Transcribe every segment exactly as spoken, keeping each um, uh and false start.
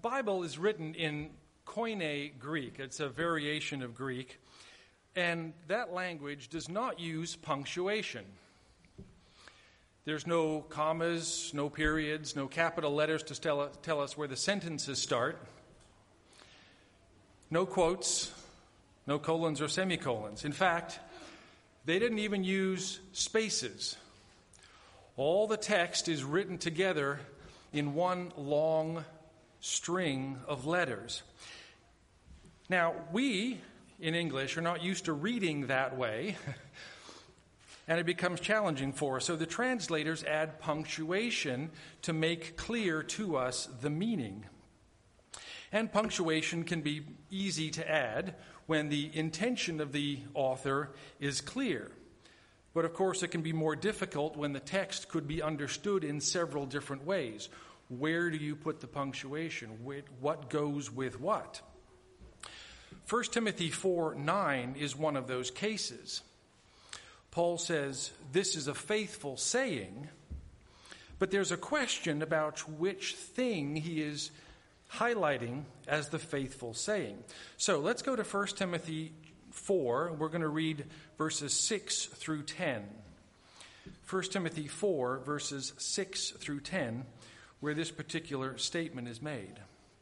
Bible is written in Koine Greek. It's a variation of Greek, and that language does not use punctuation. There's no commas, no periods, no capital letters to tell, tell us where the sentences start. No quotes, no colons or semicolons. In fact, they didn't even use spaces. All the text is written together in one long string of letters. Now, we in English are not used to reading that way, and it becomes challenging for us. So the translators add punctuation to make clear to us the meaning. And punctuation can be easy to add when the intention of the author is clear. But of course, it can be more difficult when the text could be understood in several different ways. Where do you put the punctuation? What goes with what? First Timothy four nine is one of those cases. Paul says, this is a faithful saying, but there's a question about which thing he is highlighting as the faithful saying. So let's go to First Timothy four. We're going to read verses six through ten. First Timothy four, verses six through ten, where this particular statement is made.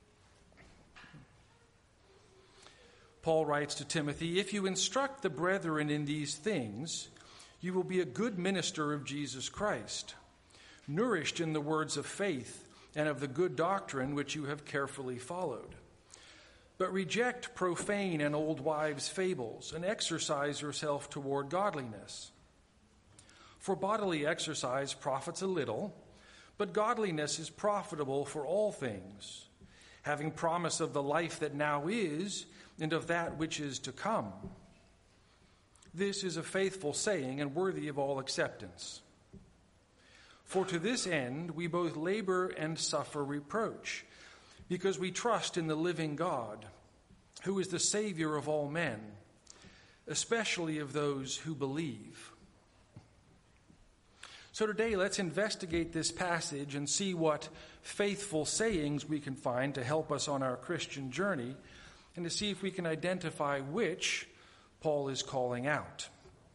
Paul writes to Timothy, if you instruct the brethren in these things, you will be a good minister of Jesus Christ, nourished in the words of faith and of the good doctrine which you have carefully followed. But reject profane and old wives' fables, and exercise yourself toward godliness. For bodily exercise profits a little, but godliness is profitable for all things, having promise of the life that now is, and of that which is to come. This is a faithful saying and worthy of all acceptance. For to this end we both labor and suffer reproach, because we trust in the living God, who is the Savior of all men, especially of those who believe. So today, let's investigate this passage and see what faithful sayings we can find to help us on our Christian journey, and to see if we can identify which Paul is calling out.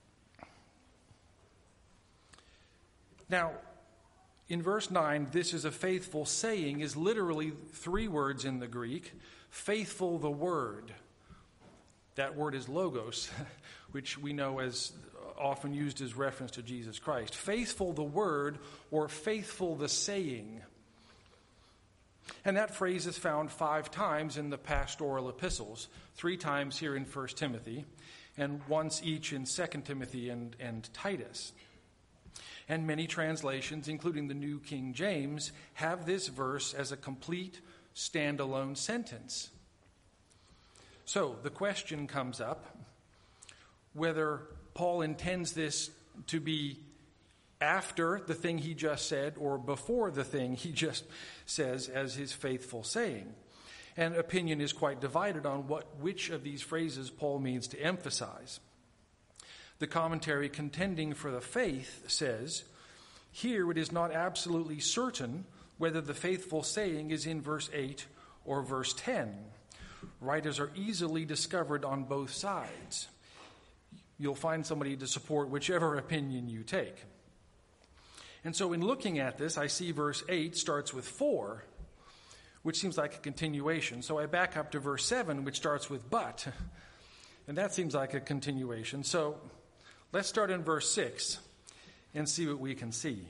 Now, in verse nine, this is a faithful saying is literally three words in the Greek. Faithful the word. That word is logos, which we know as often used as reference to Jesus Christ. Faithful the word, or faithful the saying. And that phrase is found five times in the pastoral epistles, three times here in First Timothy, and once each in Second Timothy and, and Titus. And many translations, including the New King James, have this verse as a complete standalone sentence. So the question comes up whether Paul intends this to be after the thing he just said or before the thing he just says as his faithful saying. And opinion is quite divided on what which of these phrases Paul means to emphasize. The commentary contending for the faith says, here it is not absolutely certain whether the faithful saying is in verse eight or verse ten. Writers are easily discovered on both sides. You'll find somebody to support whichever opinion you take. And so in looking at this, I see verse eight starts with for, which seems like a continuation. So I back up to verse seven, which starts with but, and that seems like a continuation. So let's start in verse six and see what we can see.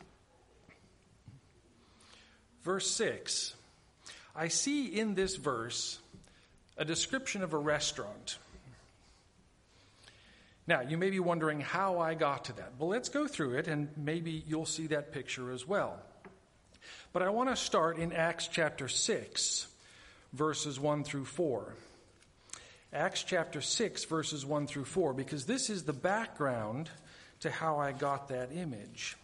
Verse six, I see in this verse a description of a restaurant. Now, you may be wondering how I got to that. Well, let's go through it, and maybe you'll see that picture as well. But I want to start in Acts chapter six, verses one through four. Acts chapter six, verses one through four, because this is the background to how I got that image.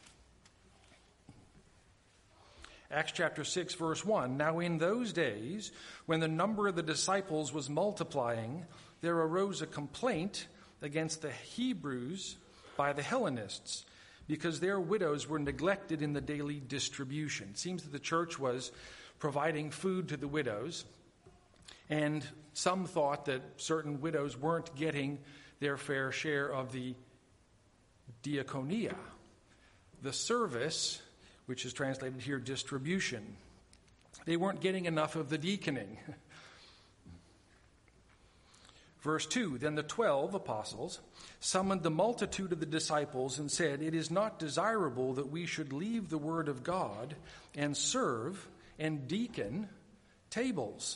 Acts chapter six, verse one, now in those days, when the number of the disciples was multiplying, there arose a complaint against the Hebrews by the Hellenists, because their widows were neglected in the daily distribution. It seems that the church was providing food to the widows, and some thought that certain widows weren't getting their fair share of the diaconia, the service, which is translated here distribution. They weren't getting enough of the deaconing. Verse two, then the twelve apostles summoned the multitude of the disciples and said, it is not desirable that we should leave the word of God and serve and deacon tables.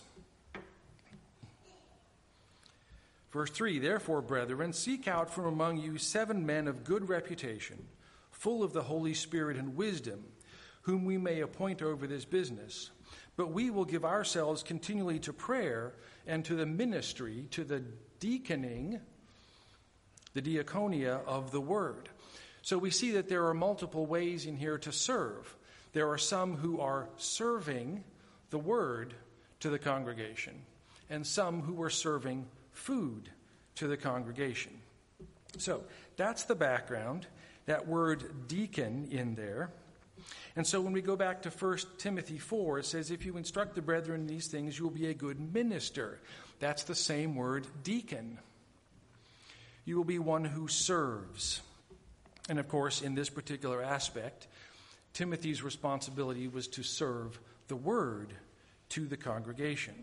Verse three, therefore, brethren, seek out from among you seven men of good reputation, full of the Holy Spirit and wisdom, whom we may appoint over this business. But we will give ourselves continually to prayer and to the ministry, to the deaconing, the diaconia of the word. So we see that there are multiple ways in here to serve. There are some who are serving the word to the congregation, and some who are serving food to the congregation. So that's the background, that word deacon in there. And so when we go back to First Timothy four, it says, if you instruct the brethren in these things, you will be a good minister. That's the same word, deacon. You will be one who serves. And of course, in this particular aspect, Timothy's responsibility was to serve the word to the congregation.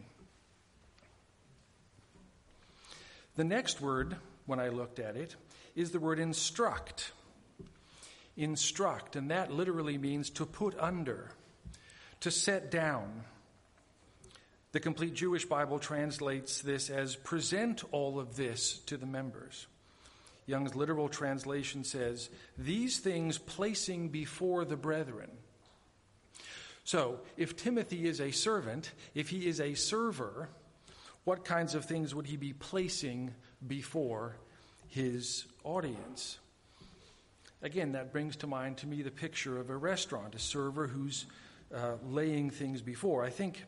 The next word, when I looked at it, is the word instruct. Instruct, and that literally means to put under, to set down. The Complete Jewish Bible translates this as present all of this to the members. Young's literal translation says, these things placing before the brethren. So, if Timothy is a servant, if he is a server, what kinds of things would he be placing before his audience? Again, that brings to mind to me the picture of a restaurant, a server who's uh, laying things before. I think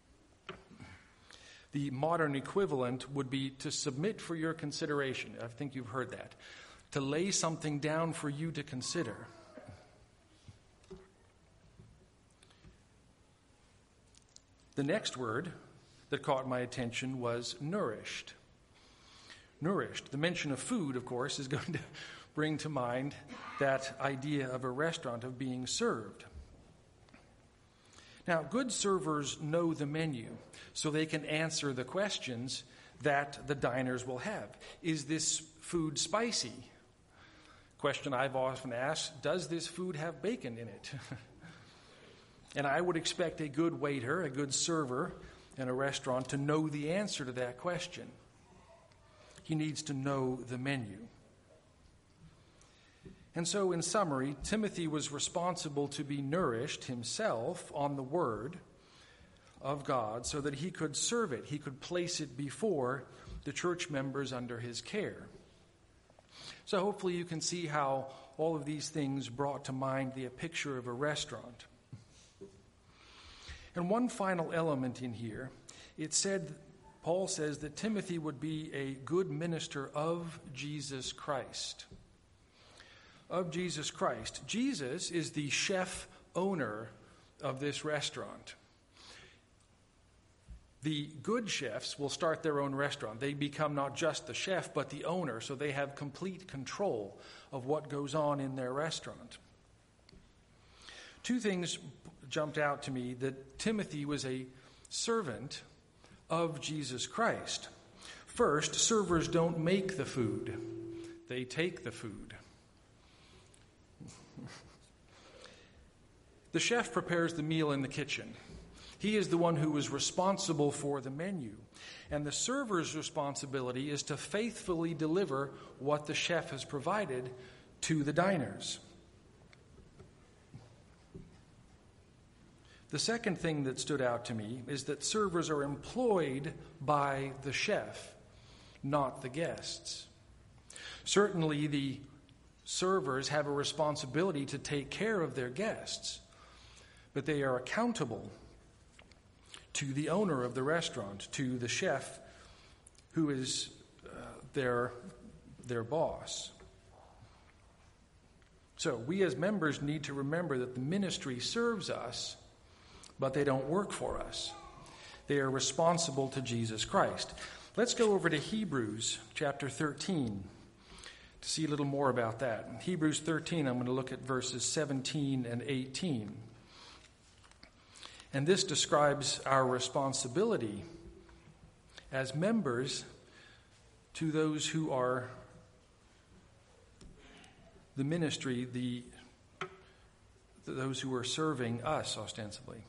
the modern equivalent would be to submit for your consideration. I think you've heard that. To lay something down for you to consider. The next word that caught my attention was nourished. Nourished. The mention of food, of course, is going to bring to mind that idea of a restaurant, of being served. Now, good servers know the menu, so they can answer the questions that the diners will have. Is this food spicy? Question I've often asked, does this food have bacon in it? And I would expect a good waiter, a good server in a restaurant to know the answer to that question. He needs to know the menu. And so, in summary, Timothy was responsible to be nourished himself on the word of God so that he could serve it. He could place it before the church members under his care. So hopefully you can see how all of these things brought to mind the picture of a restaurant. And one final element in here, it said, Paul says that Timothy would be a good minister of Jesus Christ. Of Jesus Christ. Jesus is the chef owner of this restaurant. The good chefs will start their own restaurant. They become not just the chef, but the owner, so they have complete control of what goes on in their restaurant. Two things jumped out to me, that Timothy was a servant of Jesus Christ. First, servers don't make the food. They take the food. The chef prepares the meal in the kitchen. He is the one who is responsible for the menu. And the server's responsibility is to faithfully deliver what the chef has provided to the diners. The second thing that stood out to me is that servers are employed by the chef, not the guests. Certainly, the servers have a responsibility to take care of their guests, but they are accountable to the owner of the restaurant, to the chef who is uh, their, their boss. So we as members need to remember that the ministry serves us, but they don't work for us. They are responsible to Jesus Christ. Let's go over to Hebrews chapter thirteen to see a little more about that. In Hebrews thirteen, I'm going to look at verses seventeen and eighteen. And this describes our responsibility as members to those who are the ministry, the those who are serving us ostensibly.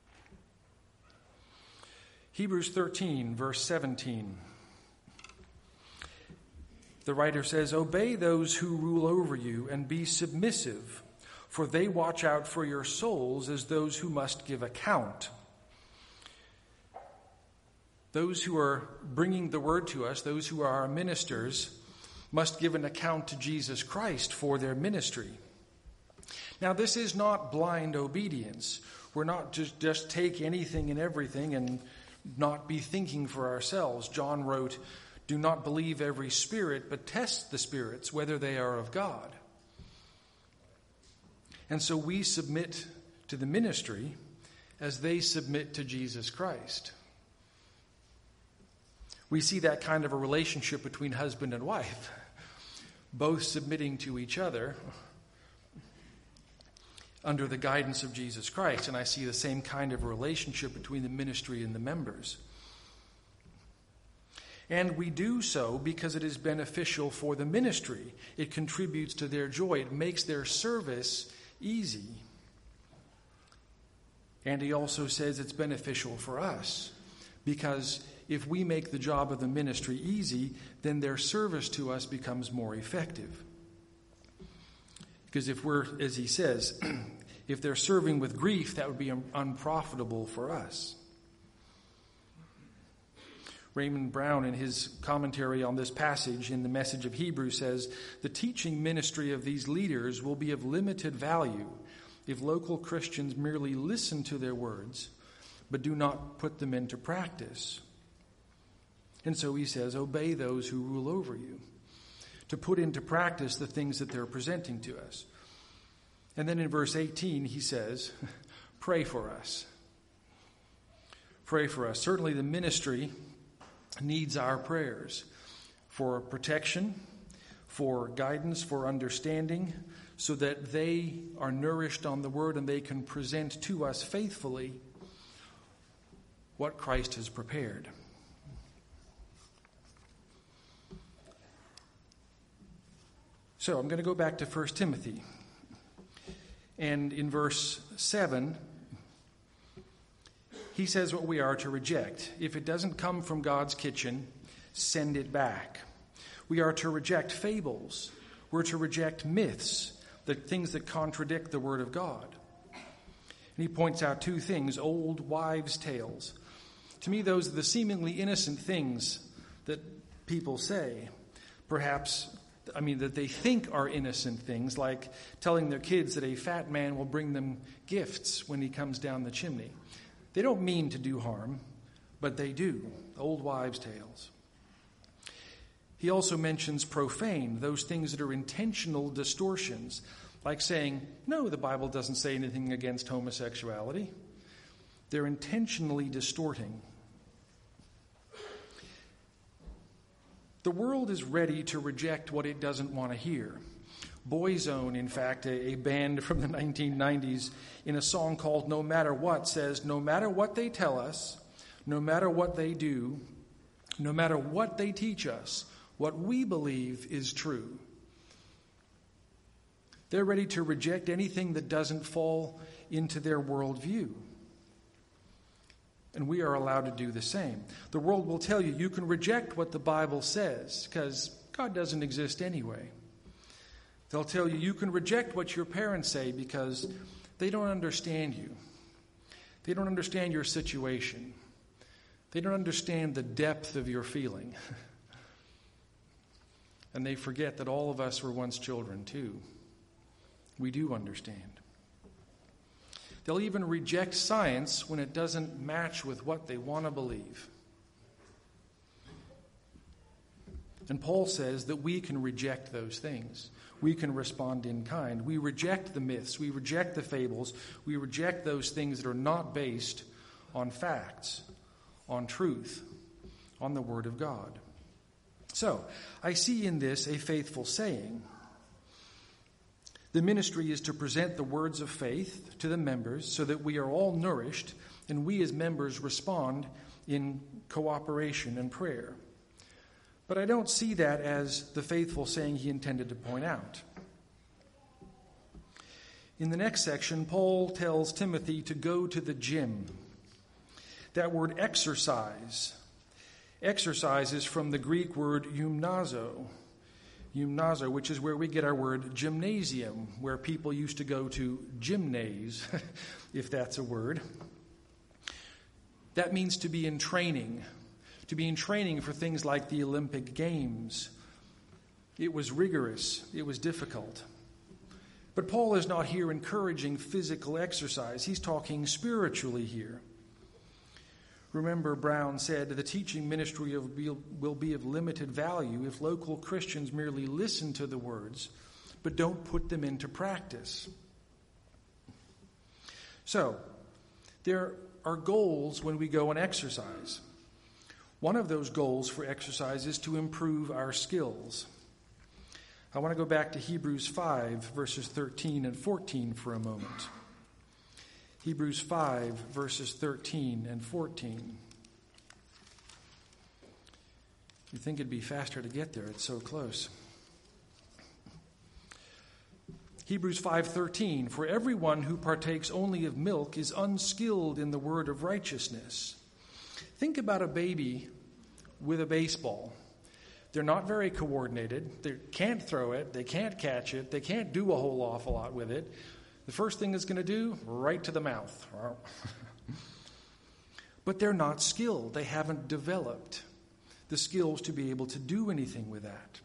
Hebrews thirteen, verse seventeen. The writer says, "Obey those who rule over you and be submissive, for they watch out for your souls as those who must give account." Those who are bringing the word to us, those who are our ministers, must give an account to Jesus Christ for their ministry. Now, this is not blind obedience. We're not just, just take anything and everything and not be thinking for ourselves. John wrote, "Do not believe every spirit, but test the spirits, whether they are of God." And so we submit to the ministry as they submit to Jesus Christ. We see that kind of a relationship between husband and wife, both submitting to each other under the guidance of Jesus Christ. And I see the same kind of a relationship between the ministry and the members. And we do so because it is beneficial for the ministry. It contributes to their joy. It makes their service easy. And he also says it's beneficial for us, because if we make the job of the ministry easy, then their service to us becomes more effective. Because if we're, as he says, if they're serving with grief, that would be unprofitable for us. Raymond Brown, in his commentary on this passage in the Message of Hebrews, says, "The teaching ministry of these leaders will be of limited value if local Christians merely listen to their words, but do not put them into practice." And so he says, obey those who rule over you, to put into practice the things that they're presenting to us. And then in verse eighteen, he says, pray for us. Pray for us. Certainly the ministry needs our prayers for protection, for guidance, for understanding, so that they are nourished on the word and they can present to us faithfully what Christ has prepared. So I'm going to go back to First Timothy. And in verse seven, he says what we are to reject. If it doesn't come from God's kitchen, send it back. We are to reject fables. We're to reject myths, the things that contradict the Word of God. And he points out two things: old wives' tales. To me, those are the seemingly innocent things that people say. Perhaps, I mean, that they think are innocent things, like telling their kids that a fat man will bring them gifts when he comes down the chimney. They don't mean to do harm, but they do. Old wives' tales. He also mentions profane, those things that are intentional distortions, like saying, no, the Bible doesn't say anything against homosexuality. They're intentionally distorting. The world is ready to reject what it doesn't want to hear. Boyzone, in fact, a, a band from the nineteen nineties, in a song called No Matter What, says, no matter what they tell us, no matter what they do, no matter what they teach us, what we believe is true. They're ready to reject anything that doesn't fall into their worldview. And we are allowed to do the same. The world will tell you you can reject what the Bible says because God doesn't exist anyway. They'll tell you you can reject what your parents say because they don't understand you. They don't understand your situation. They don't understand the depth of your feeling. And they forget that all of us were once children too. We do understand. They'll even reject science when it doesn't match with what they want to believe. And Paul says that we can reject those things. we can respond in kind. We reject the myths. We reject the fables. We reject those things that are not based on facts, on truth, on the Word of God. So, I see in this a faithful saying. The ministry is to present the words of faith to the members so that we are all nourished and we as members respond in cooperation and prayer. But I don't see that as the faithful saying he intended to point out. In the next section, Paul tells Timothy to go to the gym. That word exercise. Exercise is from the Greek word gymnazo. Gymnazo, which is where we get our word gymnasium, where people used to go to gymnase, if that's a word. That means to be in training, to be in training for things like the Olympic Games. It was rigorous, it was difficult. But Paul is not here encouraging physical exercise. He's talking spiritually here. Remember, Brown said, the teaching ministry will be of limited value if local Christians merely listen to the words, but don't put them into practice. So, there are goals when we go and exercise. One of those goals for exercise is to improve our skills. I want to go back to Hebrews five, verses thirteen and fourteen for a moment. Hebrews five, verses thirteen and fourteen. You'd think it'd be faster to get there. It's so close. Hebrews five thirteen, for everyone who partakes only of milk is unskilled in the word of righteousness. Think about a baby with a baseball. They're not very coordinated. They can't throw it. They can't catch it. They can't do a whole awful lot with it. The first thing it's going to do, right to the mouth. But they're not skilled. They haven't developed the skills to be able to do anything with that.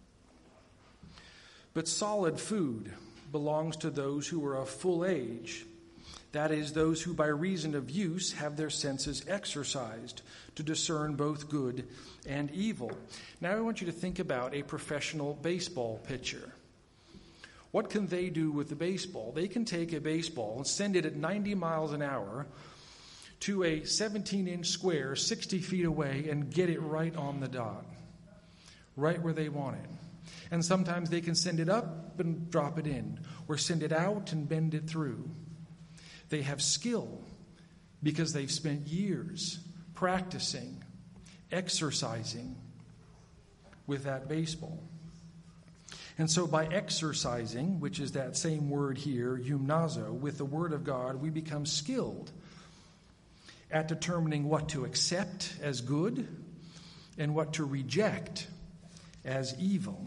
But solid food belongs to those who are of full age. That is, those who by reason of use have their senses exercised to discern both good and evil. Now I want you to think about a professional baseball pitcher. What can they do with the baseball? They can take a baseball and send it at ninety miles an hour to a seventeen-inch square sixty feet away and get it right on the dot, right where they want it. And sometimes they can send it up and drop it in, or send it out and bend it through. They have skill because they've spent years practicing, exercising with that baseball. And so by exercising, which is that same word here, gymnazo, with the Word of God, we become skilled at determining what to accept as good and what to reject as evil.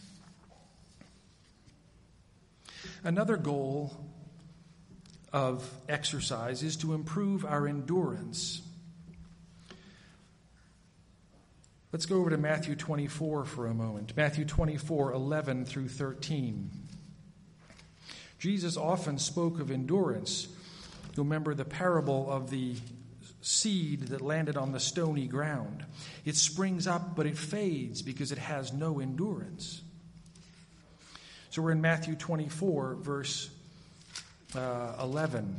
Another goal of exercise is to improve our endurance. Let's go over to Matthew twenty-four for a moment. Matthew twenty-four, eleven through thirteen. Jesus often spoke of endurance. You'll remember the parable of the seed that landed on the stony ground. It springs up, but it fades because it has no endurance. So we're in Matthew twenty-four, verse uh, eleven.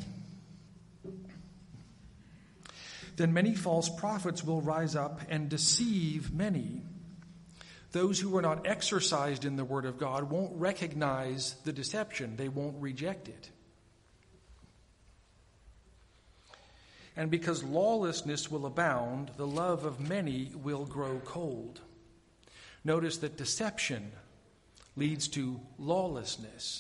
Then many false prophets will rise up and deceive many. Those who are not exercised in the Word of God won't recognize the deception. They won't reject it. And because lawlessness will abound, the love of many will grow cold. Notice that deception leads to lawlessness.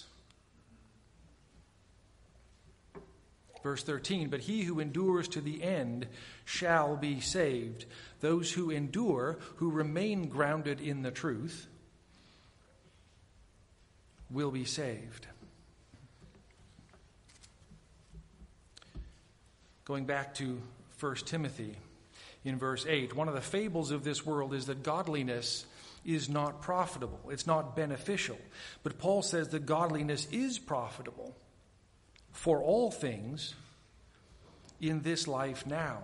Verse thirteen, but he who endures to the end shall be saved. Those who endure, who remain grounded in the truth, will be saved. Going back to First Timothy in verse eight, one of the fables of this world is that godliness is not profitable. It's not beneficial. But Paul says that godliness is profitable for all things in this life now.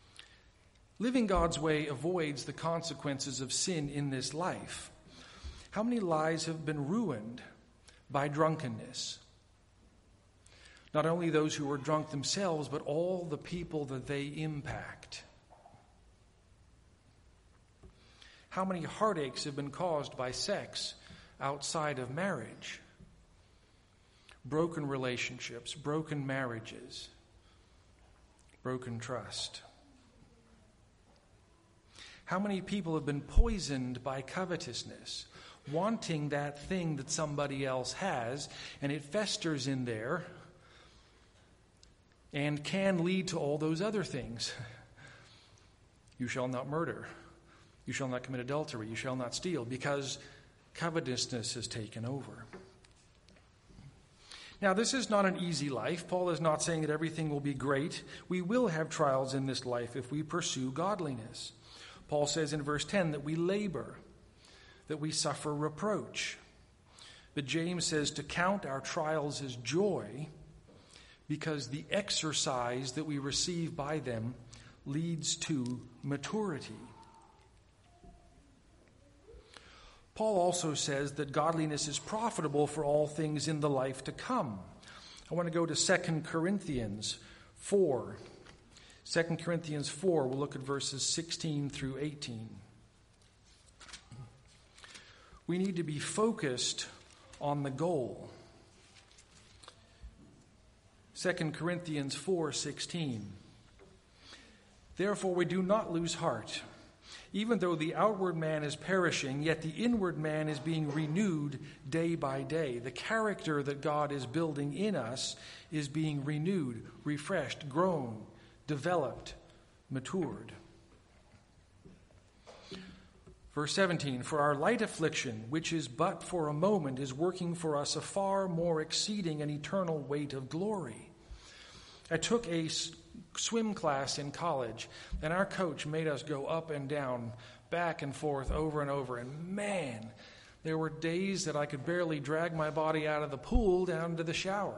Living God's way avoids the consequences of sin in this life. How many lives have been ruined by drunkenness? Not only those who are drunk themselves, but all the people that they impact. How many heartaches have been caused by sex outside of marriage? Broken relationships, broken marriages, broken trust. How many people have been poisoned by covetousness, wanting that thing that somebody else has, and it festers in there and can lead to all those other things. You shall not murder. You shall not commit adultery. You shall not steal, because covetousness has taken over. Now, this is not an easy life. Paul is not saying that everything will be great. We will have trials in this life if we pursue godliness. Paul says in verse ten that we labor, that we suffer reproach. But James says to count our trials as joy, because the exercise that we receive by them leads to maturity. Paul also says that godliness is profitable for all things in the life to come. I want to go to Second Corinthians four. Second Corinthians four, we'll look at verses sixteen through eighteen. We need to be focused on the goal. Second Corinthians four sixteen. Therefore we do not lose heart. Even though the outward man is perishing, yet the inward man is being renewed day by day. The character that God is building in us is being renewed, refreshed, grown, developed, matured. Verse seventeen, for our light affliction, which is but for a moment, is working for us a far more exceeding and eternal weight of glory. I took a swim class in college, and our coach made us go up and down, back and forth, over and over. And man, there were days that I could barely drag my body out of the pool down to the shower.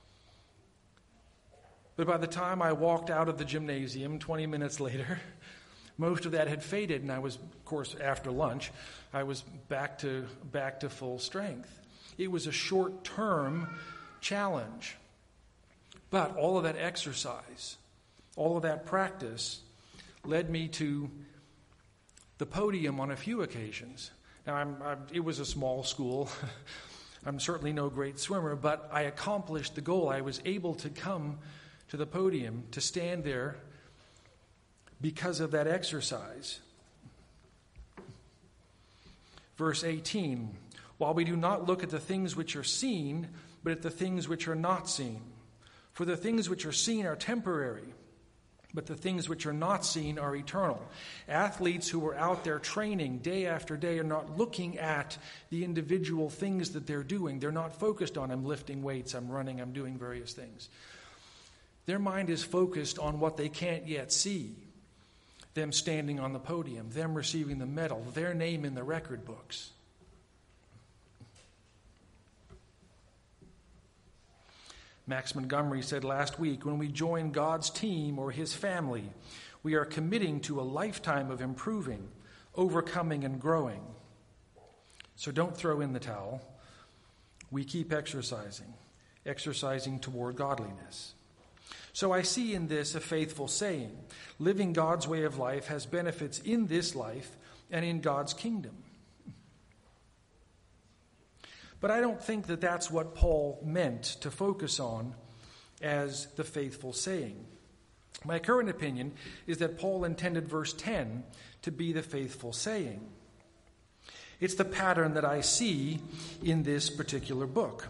But by the time I walked out of the gymnasium twenty minutes later, most of that had faded, and I was, of course, after lunch, I was back to back to full strength. It was a short-term challenge. But all of that exercise, all of that practice led me to the podium on a few occasions. Now, I'm, I'm, it was a small school. I'm certainly no great swimmer, but I accomplished the goal. I was able to come to the podium, to stand there because of that exercise. Verse eighteen, while we do not look at the things which are seen, but at the things which are not seen. For the things which are seen are temporary, but the things which are not seen are eternal. Athletes who are out there training day after day are not looking at the individual things that they're doing. They're not focused on, I'm lifting weights, I'm running, I'm doing various things. Their mind is focused on what they can't yet see. Them standing on the podium, them receiving the medal, their name in the record books. Max Montgomery said last week, when we join God's team or his family, we are committing to a lifetime of improving, overcoming, and growing. So don't throw in the towel. We keep exercising, exercising toward godliness. So I see in this a faithful saying. Living God's way of life has benefits in this life and in God's kingdom. But I don't think that that's what Paul meant to focus on as the faithful saying. My current opinion is that Paul intended verse ten to be the faithful saying. It's the pattern that I see in this particular book.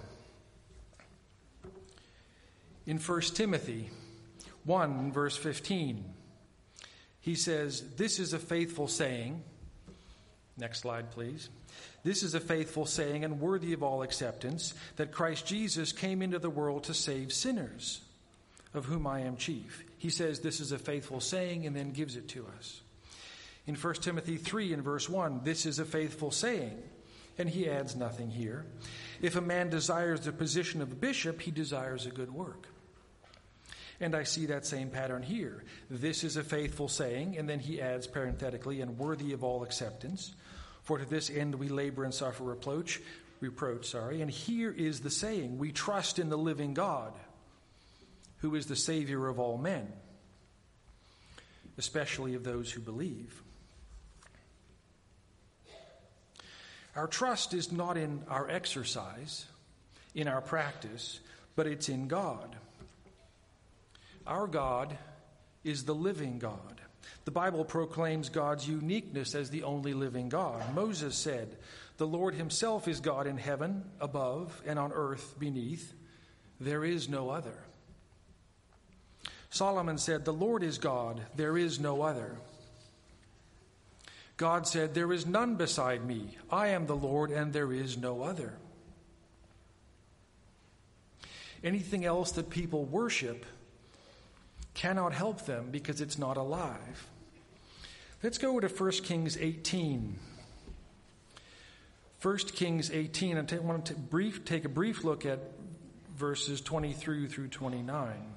In First Timothy one, verse fifteen, he says, this is a faithful saying. Next slide, please. This is a faithful saying and worthy of all acceptance, that Christ Jesus came into the world to save sinners, of whom I am chief. He says this is a faithful saying and then gives it to us. In First Timothy three and verse one, this is a faithful saying, and he adds nothing here. If a man desires the position of a bishop, he desires a good work. And I see that same pattern here. This is a faithful saying, and then he adds parenthetically, and worthy of all acceptance. For to this end we labor and suffer reproach, reproach, sorry. And here is the saying, we trust in the living God, who is the Savior of all men, especially of those who believe. Our trust is not in our exercise, in our practice, but it's in God. Our God is the living God. The Bible proclaims God's uniqueness as the only living God. Moses said, "The Lord himself is God in heaven above and on earth beneath. There is no other." Solomon said, "The Lord is God, there is no other." God said, "There is none beside me. I am the Lord, and there is no other." Anything else that people worship cannot help them because it's not alive. Let's go to First Kings eighteen. First Kings eighteen, I want to brief, take a brief look at verses twenty-three through twenty-nine.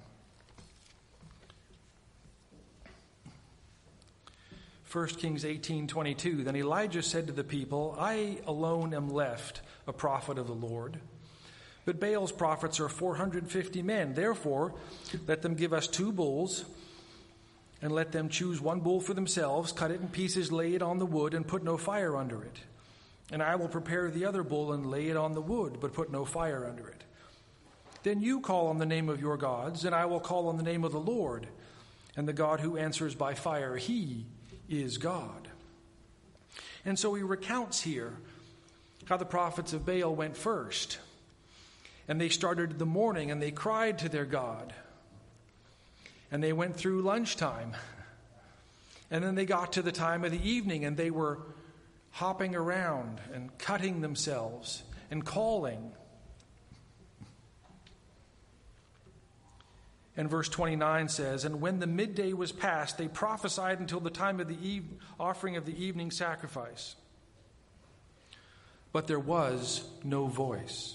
First Kings eighteen twenty-two. Then Elijah said to the people, "I alone am left, a prophet of the Lord. But Baal's prophets are four hundred fifty men. Therefore, let them give us two bulls, and let them choose one bull for themselves, cut it in pieces, lay it on the wood, and put no fire under it. And I will prepare the other bull and lay it on the wood, but put no fire under it. Then you call on the name of your gods, and I will call on the name of the Lord, and the God who answers by fire, he is God." And so he recounts here how the prophets of Baal went first. And they started in the morning, and they cried to their God. And they went through lunchtime. And then they got to the time of the evening, and they were hopping around and cutting themselves and calling. And verse twenty-nine says, "And when the midday was past, they prophesied until the time of the eve- offering of the evening sacrifice. But there was no voice.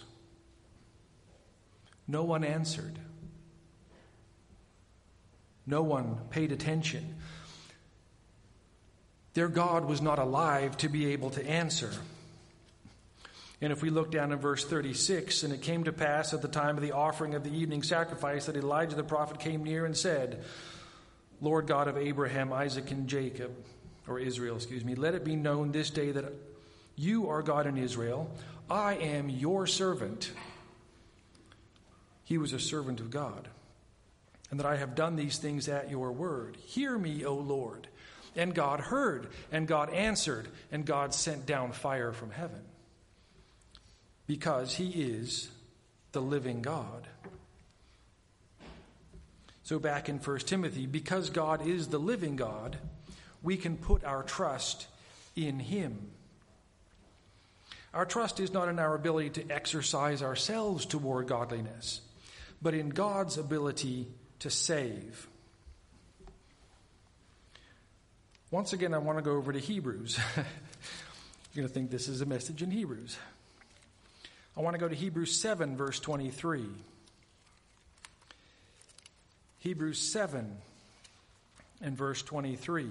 No one answered. No one paid attention." Their God was not alive to be able to answer. And if we look down in verse thirty-six, "And it came to pass at the time of the offering of the evening sacrifice that Elijah the prophet came near and said, 'Lord God of Abraham, Isaac, and Jacob,'" or Israel, excuse me, "'let it be known this day that you are God in Israel. I am your servant.'" He was a servant of God. "And that I have done these things at your word. Hear me, O Lord." And God heard, and God answered, and God sent down fire from heaven. Because he is the living God. So back in First Timothy, because God is the living God, we can put our trust in him. Our trust is not in our ability to exercise ourselves toward godliness, but in God's ability to save. Once again, I want to go over to Hebrews. You're going to think this is a message in Hebrews. I want to go to Hebrews seven, verse twenty-three. Hebrews seven and verse twenty-three.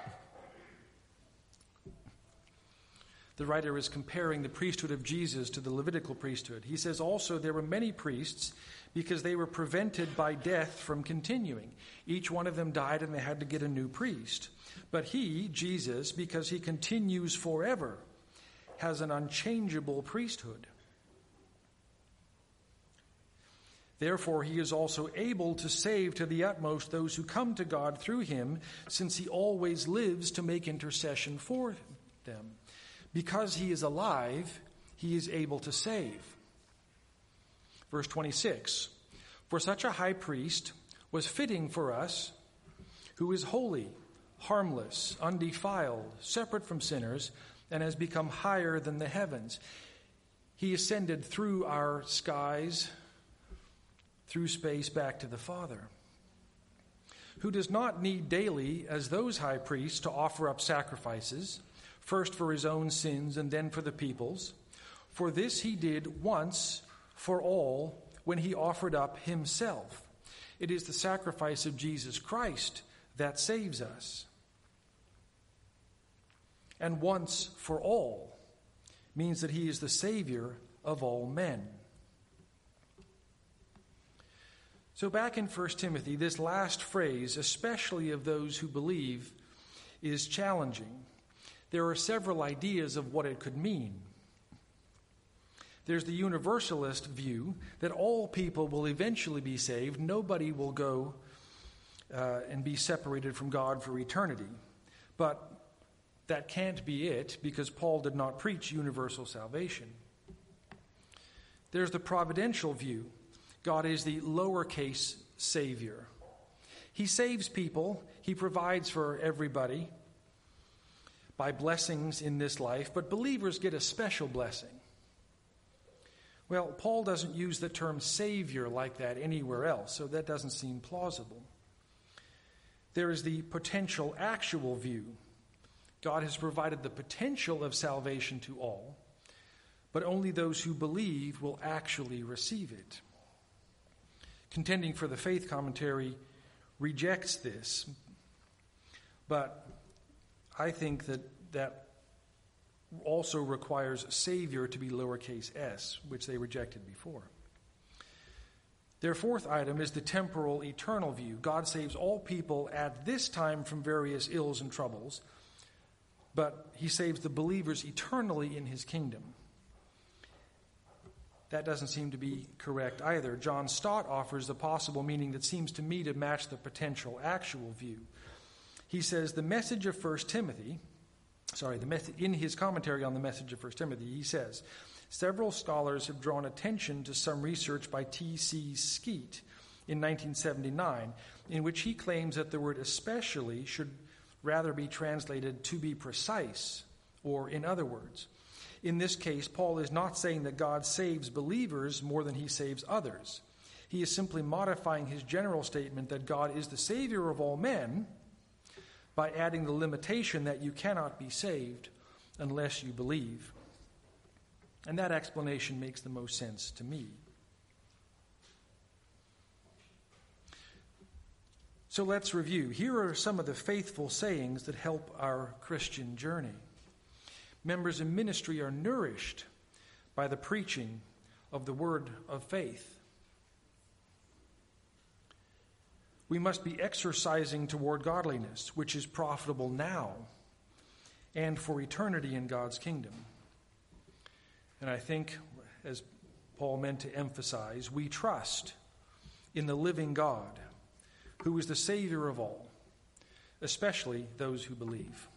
The writer is comparing the priesthood of Jesus to the Levitical priesthood. He says, "Also there were many priests because they were prevented by death from continuing. Each one of them died and they had to get a new priest. But he, Jesus, because he continues forever, has an unchangeable priesthood. Therefore, he is also able to save to the utmost those who come to God through him, since he always lives to make intercession for them. Because he is alive, he is able to save." Verse twenty-six, "For such a high priest was fitting for us, who is holy, harmless, undefiled, separate from sinners, and has become higher than the heavens. He ascended through our skies, through space back to the Father, who does not need daily, as those high priests, to offer up sacrifices, first for his own sins and then for the people's. For this he did once for all when he offered up himself. It is the sacrifice of Jesus Christ that saves us. and once for all means that he is the Savior of all men. So back in First Timothy, this last phrase, especially of those who believe, is challenging. There are several ideas of what it could mean. There's the universalist view that all people will eventually be saved. Nobody will go uh, and be separated from God for eternity. But that can't be it, because Paul did not preach universal salvation. There's the providential view. God is the lowercase Savior. He saves people. He provides for everybody by blessings in this life, but believers get a special blessing. Well, Paul doesn't use the term Savior like that anywhere else, so that doesn't seem plausible. There is the potential actual view. God has provided the potential of salvation to all, but only those who believe will actually receive it. Contending for the Faith commentary rejects this, but I think that that also requires Savior to be lowercase s, which they rejected before. Their fourth item is the temporal, eternal view. God saves all people at this time from various ills and troubles, but he saves the believers eternally in his kingdom. That doesn't seem to be correct either. John Stott offers the possible meaning that seems to me to match the potential actual view. He says the message of First Timothy, sorry, the method, in his commentary on the message of First Timothy, he says, several scholars have drawn attention to some research by T C Skeet in nineteen seventy-nine, in which he claims that the word especially should rather be translated to be precise, or in other words. In this case, Paul is not saying that God saves believers more than he saves others. He is simply modifying his general statement that God is the Savior of all men by adding the limitation that you cannot be saved unless you believe. And that explanation makes the most sense to me. So let's review. Here are some of the faithful sayings that help our Christian journey. Members in ministry are nourished by the preaching of the word of faith. We must be exercising toward godliness, which is profitable now and for eternity in God's kingdom. And I think, as Paul meant to emphasize, we trust in the living God, who is the Savior of all, especially those who believe.